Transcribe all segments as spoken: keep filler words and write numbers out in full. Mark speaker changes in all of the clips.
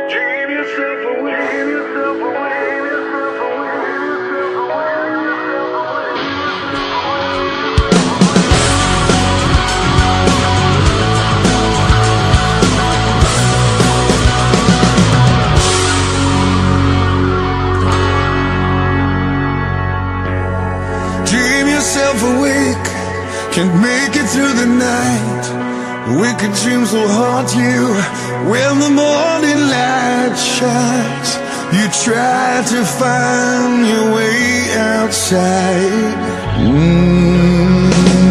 Speaker 1: Dream yourself away, dream yourself away, dream yourself away, dream yourself away. Dream yourself awake, can't make it through the night. Wicked dreams will haunt you when the morning light shines. You try to find your way outside. Mm-hmm.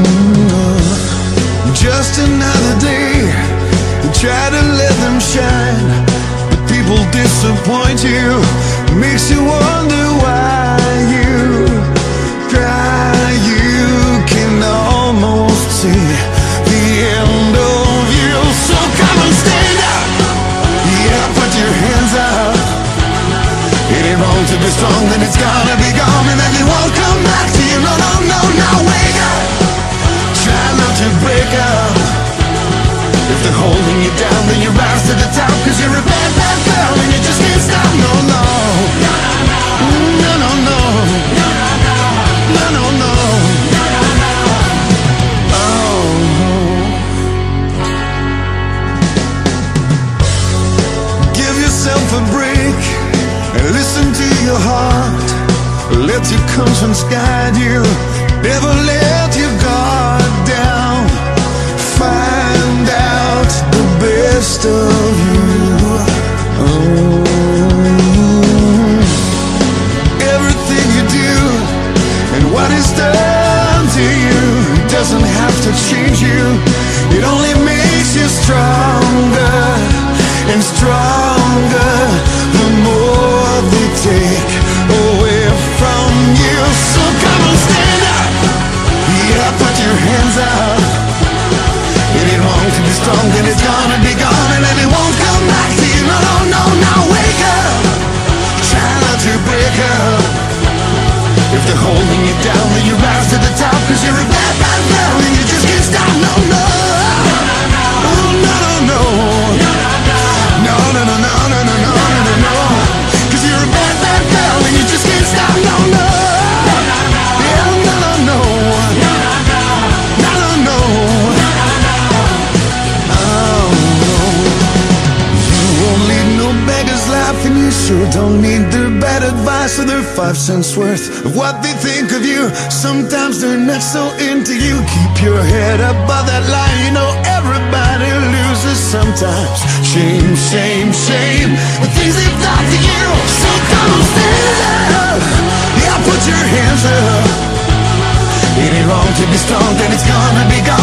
Speaker 1: Just another day, you try to let them shine, but people disappoint you. Makes you wonder why you cry. You can almost see the end of you. So come and stand up, yeah, put your hands up. It ain't wrong to be strong, then it's gonna be gone, and then it won't come back to you. No, no, no, now wake up. Try not to break up. If they're holding you down, then you rise to the top, cause you're a bad, bad girl and you just can't stop. No, no, no, no, no, no, no, no, no. A break and listen to your heart. Let your conscience guide you. Never let your guard down. Find out the best of you. Oh. Everything you do and what is done to you doesn't have to change you. It only makes you stronger and stronger the more they take away from you. So come on, stand up, yeah, put your hands up. It ain't wrong to be strong, then it's gonna be gone, and then it won't come back to you. No, no, no, now wake up. Try not to break up. If they're holding you down, then you rise to the top, cause you're a bad, bad girl and you just can't stop. No, no, oh, no, no, no. No, no, no, no, no, no, no, no, no, no. Cause you're a bad, bad girl and you just can't stop. No, no. Yeah, no, no, no. No, no, no. Oh, no. You won't lead no beggar's life, and you sure don't need their bad advice or their five cents worth of what they think of you. Sometimes they're not so into you. Keep your head above that line. You know everybody loses sometimes. Shame, shame, shame, the things they've done to you. So come on, stand up, yeah, put your hands up. It ain't wrong to be strong, then it's gonna be gone.